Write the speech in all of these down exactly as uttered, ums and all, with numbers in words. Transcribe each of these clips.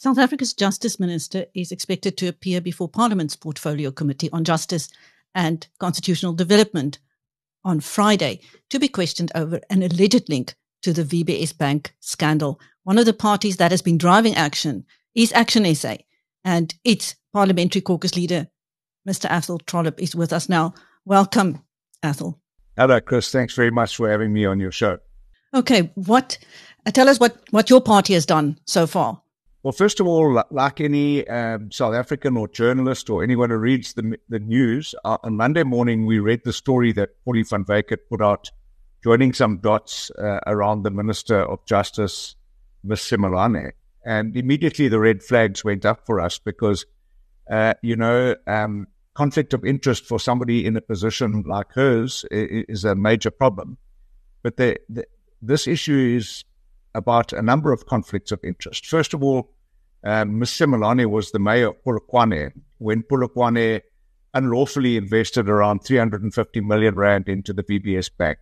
South Africa's Justice Minister is expected to appear before Parliament's Portfolio Committee on Justice and Constitutional Development on Friday to be questioned over an alleged link to the V B S Bank scandal. One of the parties that has been driving action is Action S A, and its Parliamentary Caucus leader, Mister Athol Trollip, is with us now. Welcome, Athol. Hello, Chris. Thanks very much for having me on your show. Okay, what uh, tell us what, what your party has done so far. Well, first of all, like any um, South African or journalist or anyone who reads the the news, uh, on Monday morning we read the story that Polly van Wyk had put out, joining some dots uh, around the Minister of Justice, Miz Simelane. And immediately the red flags went up for us because, uh, you know, um, conflict of interest for somebody in a position like hers is, is a major problem. But the, the, this issue is about a number of conflicts of interest. First of all, um, Miz Simelane was the mayor of Polokwane when Polokwane unlawfully invested around three hundred fifty million rand into the V B S Bank.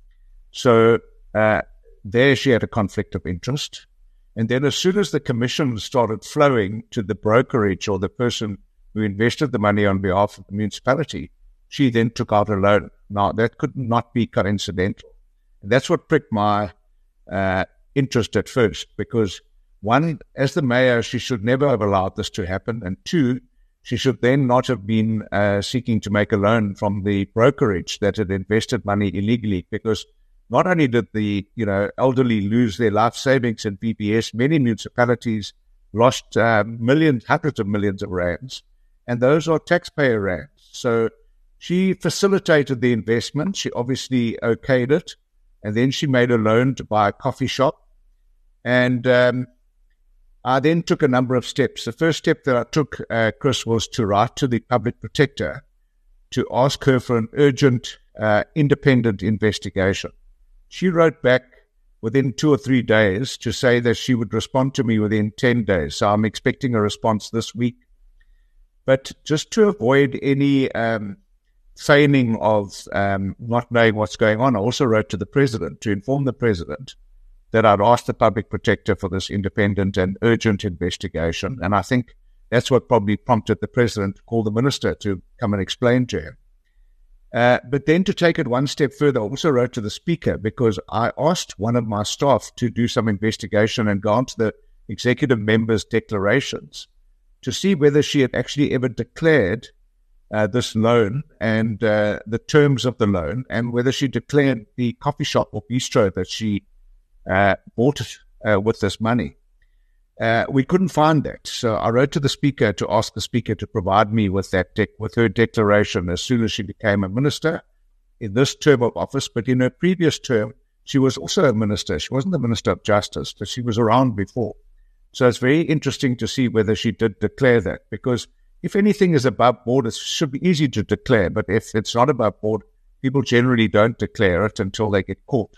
So uh, there she had a conflict of interest. And then as soon as the commission started flowing to the brokerage or the person who invested the money on behalf of the municipality, she then took out a loan. Now, that could not be coincidental. And that's what pricked my uh, interest at first, because one, as the mayor, she should never have allowed this to happen. And two, she should then not have been uh, seeking to make a loan from the brokerage that had invested money illegally, because not only did the you know elderly lose their life savings in V B S, many municipalities lost uh, millions, hundreds of millions of rands, and those are taxpayer rands. So she facilitated the investment. She obviously okayed it, and then she made a loan to buy a coffee shop. And um, I then took a number of steps. The first step that I took, uh, Chris, was to write to the public protector to ask her for an urgent, uh, independent investigation. She wrote back within two or three days to say that she would respond to me within ten days. So I'm expecting a response this week. But just to avoid any um, feigning of um, not knowing what's going on, I also wrote to the president to inform the president that I'd asked the public protector for this independent and urgent investigation. And I think that's what probably prompted the president to call the minister to come and explain to him. Uh, but then to take it one step further, I also wrote to the speaker because I asked one of my staff to do some investigation and go onto the executive members' declarations to see whether she had actually ever declared uh, this loan and uh, the terms of the loan, and whether she declared the coffee shop or bistro that she uh, bought uh, with this money. Uh, we couldn't find that. So I wrote to the speaker to ask the speaker to provide me with that dec- with her declaration as soon as she became a minister in this term of office. But in her previous term, she was also a minister. She wasn't the Minister of Justice, but she was around before. So it's very interesting to see whether she did declare that, because if anything is above board, it should be easy to declare. But if it's not above board, people generally don't declare it until they get caught.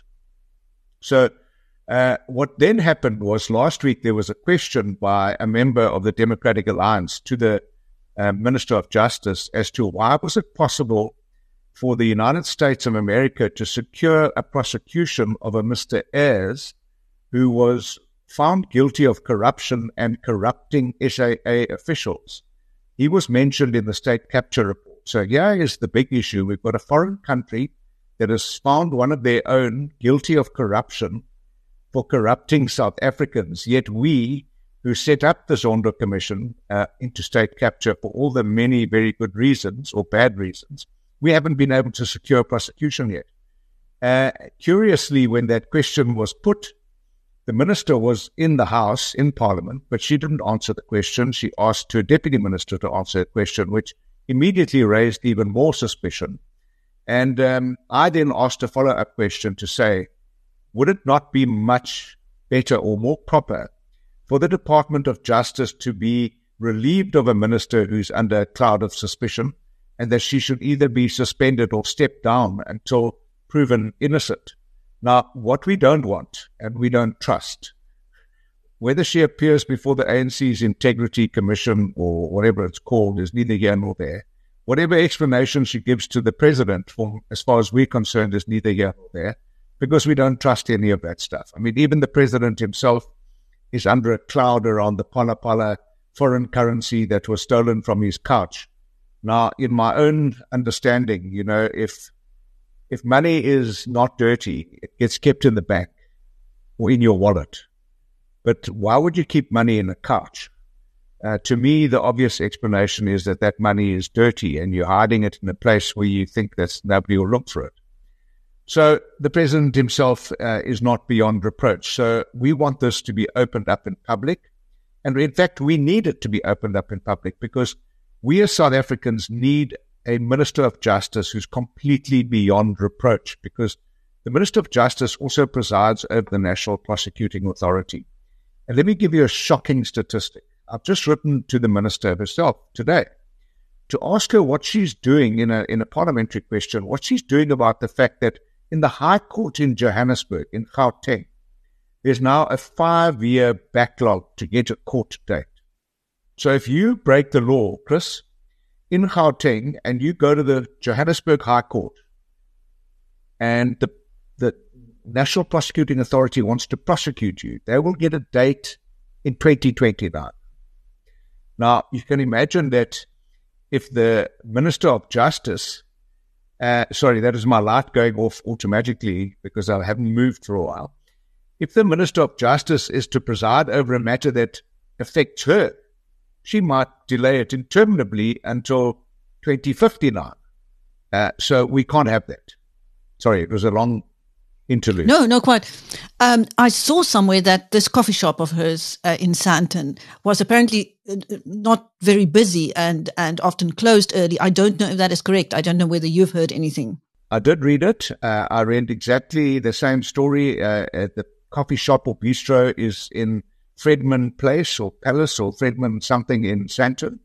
So Uh, what then happened was last week there was a question by a member of the Democratic Alliance to the uh, Minister of Justice as to why was it possible for the United States of America to secure a prosecution of a Mister Ayres who was found guilty of corruption and corrupting S A A officials. He was mentioned in the state capture report. So here is the big issue. We've got a foreign country that has found one of their own guilty of corruption for corrupting South Africans, yet we, who set up the Zondo Commission uh, into state capture for all the many very good reasons or bad reasons, we haven't been able to secure prosecution yet. Uh, curiously, when that question was put, the minister was in the House, in Parliament, but she didn't answer the question. She asked her deputy minister to answer the question, which immediately raised even more suspicion. And um, I then asked a follow-up question to say, would it not be much better or more proper for the Department of Justice to be relieved of a minister who's under a cloud of suspicion, and that she should either be suspended or stepped down until proven innocent? Now, what we don't want and we don't trust, whether she appears before the A N C's Integrity Commission or whatever it's called, is neither here nor there. Whatever explanation she gives to the president, for, as far as we're concerned, is neither here nor there, because we don't trust any of that stuff. I mean, even the president himself is under a cloud around the Phala Phala foreign currency that was stolen from his couch. Now, in my own understanding, you know, if if money is not dirty, it gets kept in the bank or in your wallet. But why would you keep money in a couch? Uh, to me, the obvious explanation is that that money is dirty and you're hiding it in a place where you think that nobody will look for it. So the president himself uh, is not beyond reproach. So we want this to be opened up in public. And in fact, we need it to be opened up in public because we as South Africans need a Minister of Justice who's completely beyond reproach, because the Minister of Justice also presides over the National Prosecuting Authority. And let me give you a shocking statistic. I've just written to the Minister herself today to ask her what she's doing in a in a parliamentary question, what she's doing about the fact that in the High Court in Johannesburg, in Gauteng, there's now a five-year backlog to get a court date. So if you break the law, Chris, in Gauteng, and you go to the Johannesburg High Court, and the the National Prosecuting Authority wants to prosecute you, they will get a date in twenty twenty-nine. Now, you can imagine that if the Minister of Justice, uh, sorry, that is my light going off automatically because I haven't moved for a while. If the Minister of Justice is to preside over a matter that affects her, she might delay it interminably until twenty fifty-nine. Uh, so we can't have that. Sorry, it was a long interlude. No, no, quite. Um, I saw somewhere that this coffee shop of hers uh, in Sandton was apparently uh, not very busy and, and often closed early. I don't know if that is correct. I don't know whether you've heard anything. I did read it. Uh, I read exactly the same story. Uh, at the coffee shop or bistro is in Fredman Place or Palace or Fredman something in Sandton.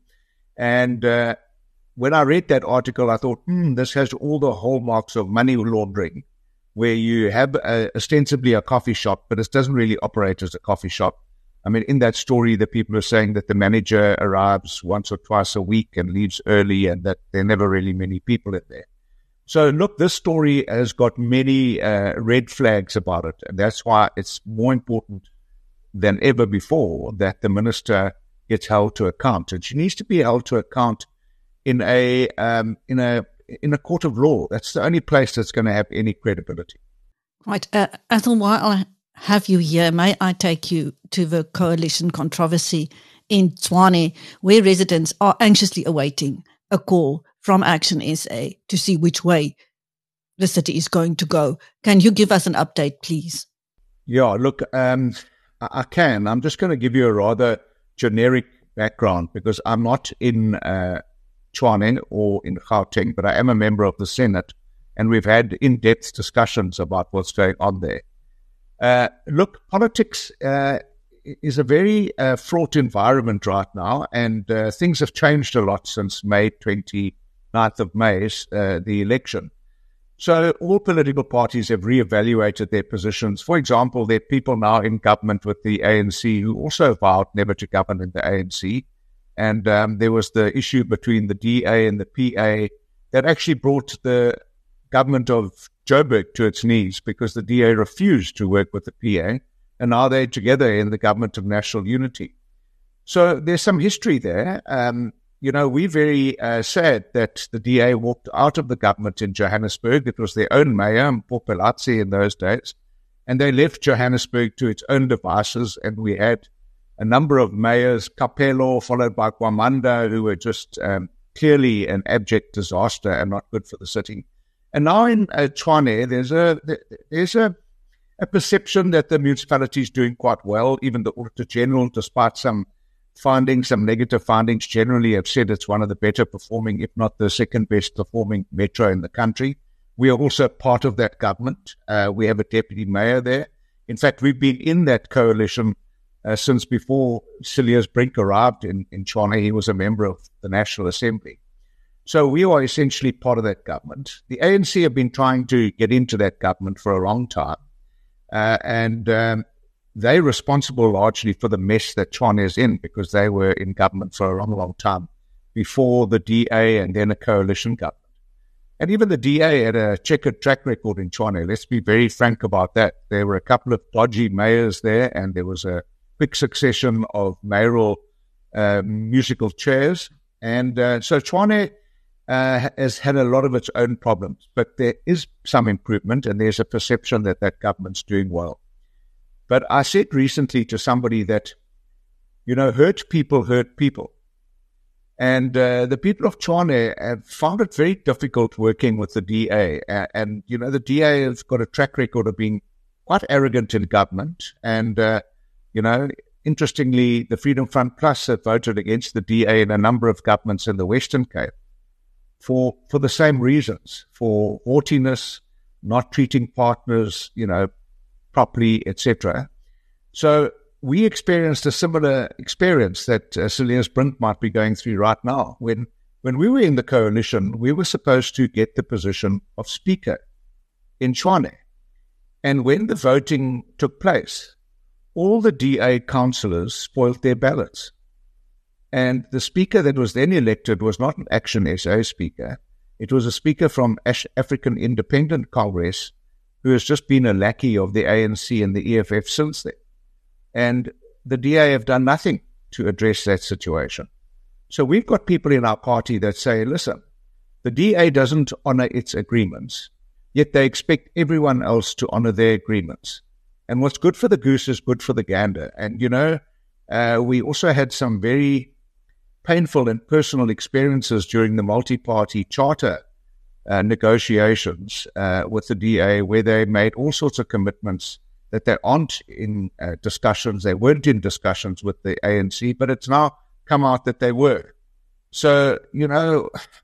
And uh, when I read that article, I thought, hmm, this has all the hallmarks of money laundering, where you have a, ostensibly a coffee shop, but it doesn't really operate as a coffee shop. I mean, in that story, the people are saying that the manager arrives once or twice a week and leaves early and that there are never really many people in there. So, look, this story has got many uh, red flags about it, and that's why it's more important than ever before that the minister gets held to account. And she needs to be held to account in a um, in a in a court of law. That's the only place that's going to have any credibility. Right. Uh, Athol, while I have you here, may I take you to the coalition controversy in Tshwane, where residents are anxiously awaiting a call from Action S A to see which way the city is going to go. Can you give us an update, please? Yeah, look, um, I, I can. I'm just going to give you a rather generic background because I'm not in uh, Tshwane or in Gauteng, but I am a member of the Senate, and we've had in-depth discussions about what's going on there. Uh, look, politics uh, is a very uh, fraught environment right now, and uh, things have changed a lot since May twenty-ninth of May, uh, the election. So all political parties have reevaluated their positions. For example, there are people now in government with the A N C who also vowed never to govern in the A N C. And um, there was the issue between the D A and the P A that actually brought the government of Joburg to its knees because the D A refused to work with the P A. And now they're together in the government of national unity. So there's some history there. Um, you know, we're very uh, sad that the D A walked out of the government in Johannesburg. It was their own mayor, Mpho Phalatse, in those days. And they left Johannesburg to its own devices. And we had a number of mayors, Kapelo, followed by Kwamanda, who were just um, clearly an abject disaster and not good for the city. And now in uh, Tshwane, there's a there's a, a perception that the municipality is doing quite well. Even the Auditor General, despite some findings, some negative findings, generally have said it's one of the better performing, if not the second best performing metro in the country. We are also part of that government. Uh, we have a deputy mayor there. In fact, we've been in that coalition Uh, since before Cilliers Brink arrived in, in Tshwane. He was a member of the National Assembly. So we are essentially part of that government. The A N C have been trying to get into that government for a long time. Uh, and um, they're responsible largely for the mess that Tshwane is in because they were in government for a long, long time before the D A and then a coalition government. And even the D A had a checkered track record in Tshwane. Let's be very frank about that. There were a couple of dodgy mayors there, and there was a quick succession of mayoral uh, musical chairs. And uh, so Tshwane uh, has had a lot of its own problems, but there is some improvement, and there's a perception that that government's doing well. But I said recently to somebody that, you know, hurt people hurt people. And uh, the people of Tshwane have found it very difficult working with the D A. Uh, and, you know, the D A has got a track record of being quite arrogant in government. And, uh, you know, interestingly, the Freedom Front Plus have voted against the D A in a number of governments in the Western Cape for, for the same reasons, for haughtiness, not treating partners, you know, properly, et cetera. So we experienced a similar experience that uh, Cilliers Brink might be going through right now. When when we were in the coalition, we were supposed to get the position of Speaker in Tshwane. And when the voting took place, all the D A councillors spoiled their ballots. And the Speaker that was then elected was not an Action S A Speaker. It was a Speaker from Ash- African Independent Congress who has just been a lackey of the A N C and the E F F since then. And the D A have done nothing to address that situation. So we've got people in our party that say, listen, the D A doesn't honor its agreements, yet they expect everyone else to honor their agreements. And what's good for the goose is good for the gander. And, you know, uh, we also had some very painful and personal experiences during the multi-party charter uh, negotiations uh, with the D A, where they made all sorts of commitments that they aren't in uh, discussions, they weren't in discussions with the A N C, but it's now come out that they were. So, you know,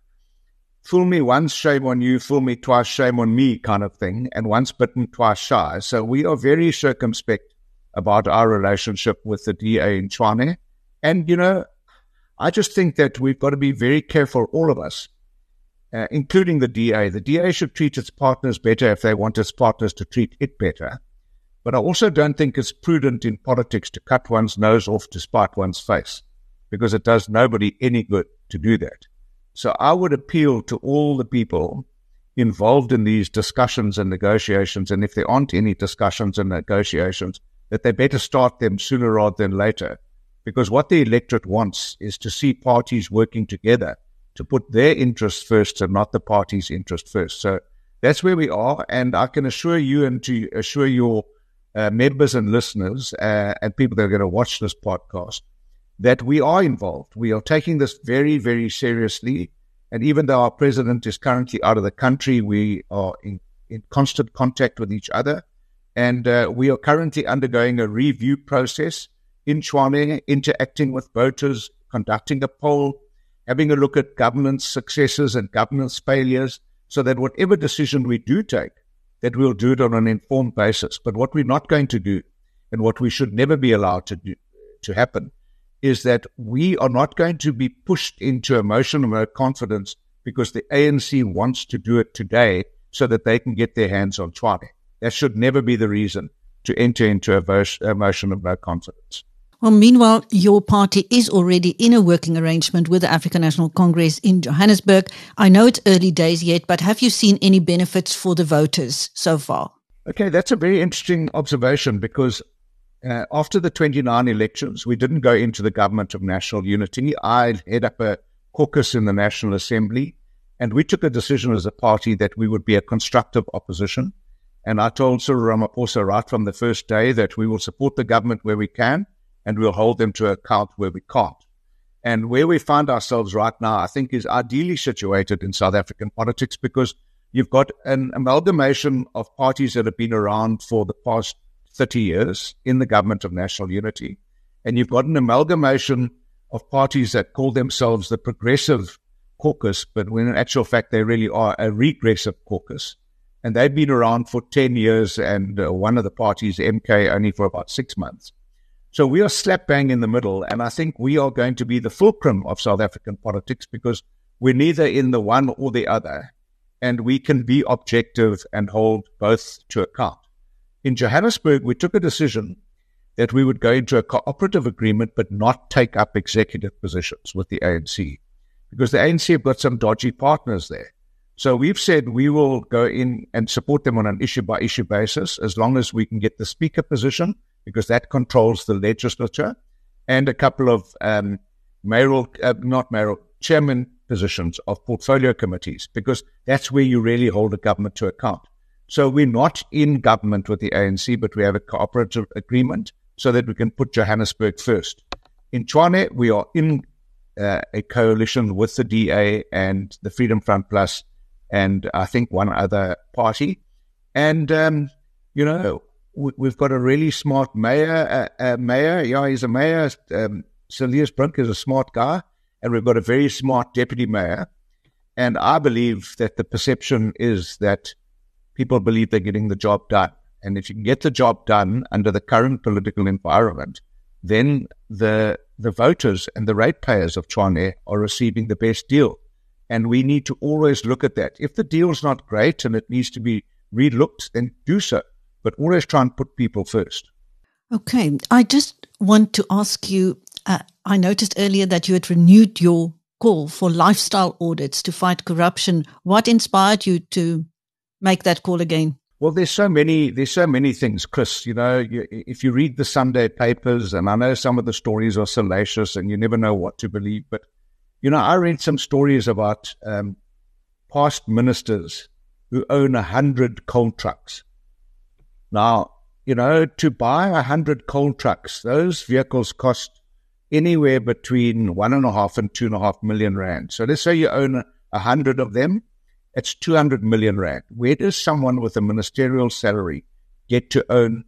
fool me once, shame on you, fool me twice, shame on me kind of thing, and once bitten, twice shy. So we are very circumspect about our relationship with the D A in Tshwane. And, you know, I just think that we've got to be very careful, all of us, uh, including the D A. The D A should treat its partners better if they want its partners to treat it better. But I also don't think it's prudent in politics to cut one's nose off to spite one's face, because it does nobody any good to do that. So I would appeal to all the people involved in these discussions and negotiations, and if there aren't any discussions and negotiations, that they better start them sooner rather than later, because what the electorate wants is to see parties working together to put their interests first and not the party's interest first. So that's where we are, and I can assure you and to assure your Uh, members and listeners uh, and people that are going to watch this podcast that we are involved. We are taking this very, very seriously. And even though our president is currently out of the country, we are in, in constant contact with each other. And uh, we are currently undergoing a review process in Tshwane, interacting with voters, conducting a poll, having a look at governance successes and governance failures, so that whatever decision we do take, that we'll do it on an informed basis. But what we're not going to do, and what we should never be allowed to do, to happen, is that we are not going to be pushed into emotional confidence because the A N C wants to do it today so that they can get their hands on Tshwane. That should never be the reason to enter into a motion of no confidence. Well, meanwhile, your party is already in a working arrangement with the African National Congress in Johannesburg. I know it's early days yet, but have you seen any benefits for the voters so far? Okay, that's a very interesting observation, because uh, after the twenty-nine elections, we didn't go into the government of national unity. I head up a caucus in the National Assembly, and we took a decision as a party that we would be a constructive opposition. And I told Cyril Ramaphosa right from the first day that we will support the government where we can, and we'll hold them to account where we can't. And where we find ourselves right now, I think, is ideally situated in South African politics, because you've got an amalgamation of parties that have been around for the past thirty years in the government of national unity. And you've got an amalgamation of parties that call themselves the Progressive Caucus, but when in actual fact they really are a regressive caucus. And they've been around for ten years, and uh, one of the parties, M K, only for about six months. So we are slap bang in the middle, and I think we are going to be the fulcrum of South African politics, because we're neither in the one or the other, and we can be objective and hold both to account. In Johannesburg, we took a decision that we would go into a cooperative agreement but not take up executive positions with the A N C, because the A N C have got some dodgy partners there. So we've said we will go in and support them on an issue-by-issue basis as long as we can get the speaker position because that controls the legislature, and a couple of um, mayoral, uh, not mayoral, chairman positions of portfolio committees, because that's where you really hold the government to account. So we're not in government with the A N C, but we have a cooperative agreement so that we can put Johannesburg first. In Tshwane, we are in uh, a coalition with the D A and the Freedom Front Plus and I think one other party. And, um, you know, we, we've got a really smart mayor. Uh, uh, mayor, yeah, he's a mayor. Um, Silius Brink is a smart guy. And we've got a very smart deputy mayor. And I believe that the perception is that people believe they're getting the job done. And if you can get the job done under the current political environment, then the the voters and the ratepayers of Tshwane are receiving the best deal. And we need to always look at that. If the deal's not great and it needs to be relooked, then do so. But always try and put people first. Okay. I just want to ask you, uh, I noticed earlier that you had renewed your call for lifestyle audits to fight corruption. What inspired you to make that call again? Well, there's so many, there's so many things, Chris. You know, you, if you read the Sunday papers, and I know some of the stories are salacious and you never know what to believe, but, you know, I read some stories about um, past ministers who own a hundred coal trucks. Now, you know, to buy a hundred coal trucks, those vehicles cost anywhere between one and a half and two and a half million rand. So let's say you own a, a hundred of them. It's two hundred million rand. Where does someone with a ministerial salary get to own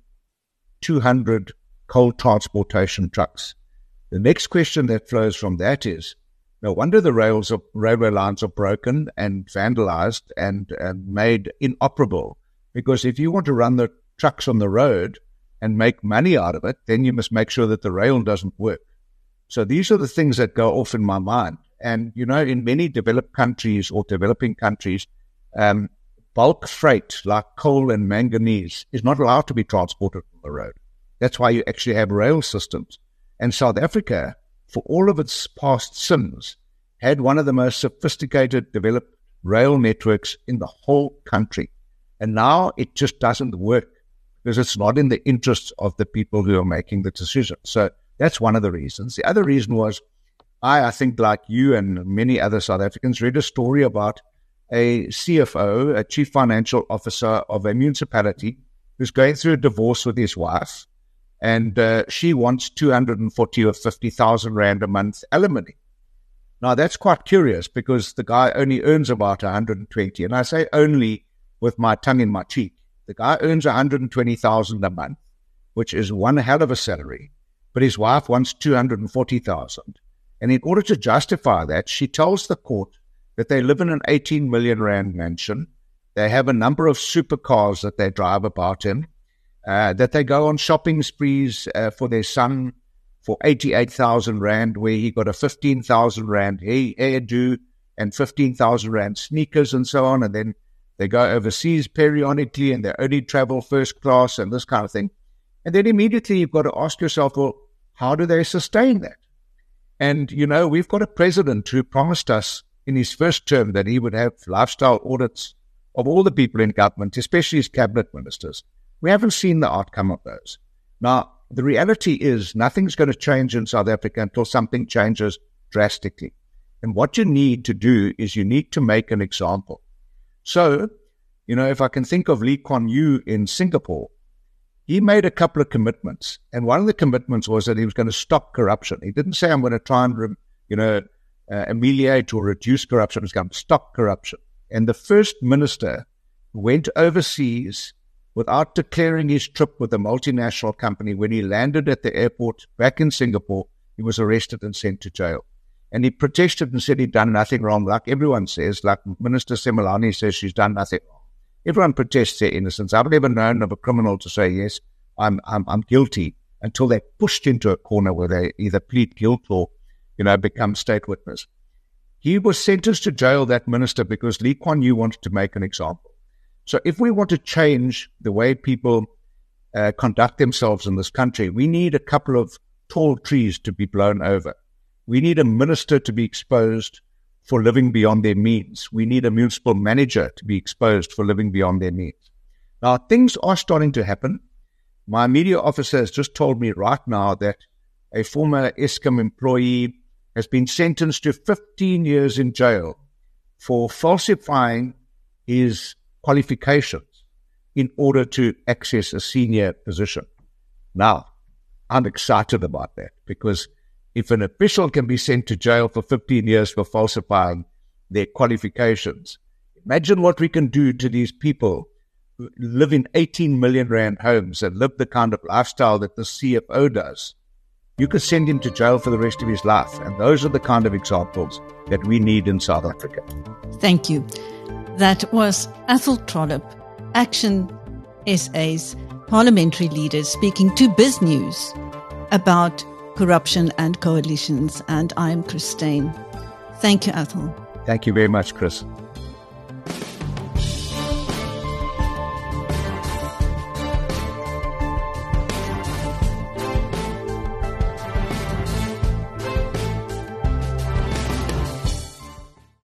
two hundred coal transportation trucks? The next question that flows from that is, no wonder the rails of railway lines are broken and vandalized and, and made inoperable. Because if you want to run the trucks on the road and make money out of it, then you must make sure that the rail doesn't work. So these are the things that go off in my mind. And, you know, in many developed countries or developing countries, um, bulk freight like coal and manganese is not allowed to be transported on the road. That's why you actually have rail systems. And South Africa, for all of its past sins, had one of the most sophisticated developed rail networks in the whole country. And now it just doesn't work because it's not in the interests of the people who are making the decisions. So that's one of the reasons. The other reason was, I, I think like you and many other South Africans, read a story about a C F O, a chief financial officer of a municipality, who's going through a divorce with his wife, and uh, she wants two hundred forty or fifty thousand rand a month alimony. Now that's quite curious because the guy only earns about one hundred twenty, and I say only with my tongue in my cheek. The guy earns one hundred twenty thousand a month, which is one hell of a salary, but his wife wants two hundred forty thousand. And in order to justify that, she tells the court that they live in an eighteen million rand mansion. They have a number of supercars that they drive about in, uh, that they go on shopping sprees uh, for their son for eighty-eight thousand rand, where he got a fifteen thousand rand hair, hairdo and fifteen thousand rand sneakers and so on. And then they go overseas periodically and they only travel first class and this kind of thing. And then immediately you've got to ask yourself, well, how do they sustain that? And, you know, we've got a president who promised us in his first term that he would have lifestyle audits of all the people in government, especially his cabinet ministers. We haven't seen the outcome of those. Now, the reality is nothing's going to change in South Africa until something changes drastically. And what you need to do is you need to make an example. So, you know, if I can think of Lee Kuan Yew in Singapore, he made a couple of commitments, and one of the commitments was that he was going to stop corruption. He didn't say, I'm going to try and, you know, uh, ameliorate or reduce corruption. He was going to stop corruption. And the first minister went overseas without declaring his trip with a multinational company. When he landed at the airport back in Singapore, he was arrested and sent to jail. And he protested and said he'd done nothing wrong, like everyone says, like Minister Simelane says she's done nothing wrong. Everyone protests their innocence. I've never known of a criminal to say, yes, I'm, I'm, I'm guilty, until they're pushed into a corner where they either plead guilt or, you know, become state witness. He was sentenced to jail, that minister, because Lee Kuan Yew wanted to make an example. So if we want to change the way people uh, conduct themselves in this country, we need a couple of tall trees to be blown over. We need a minister to be exposed for living beyond their means. We need a municipal manager to be exposed for living beyond their means. Now, things are starting to happen. My media officer has just told me right now that a former Eskom employee has been sentenced to fifteen years in jail for falsifying his qualifications in order to access a senior position. Now, I'm excited about that, because if an official can be sent to jail for fifteen years for falsifying their qualifications, imagine what we can do to these people who live in eighteen million rand homes and live the kind of lifestyle that the C F O does. You could send him to jail for the rest of his life. And those are the kind of examples that we need in South Africa. Thank you. That was Athol Trollip, Action S A's parliamentary leader, speaking to BizNews about corruption and coalitions. And I am Christine. Thank you, Athol. Thank you very much, Chris.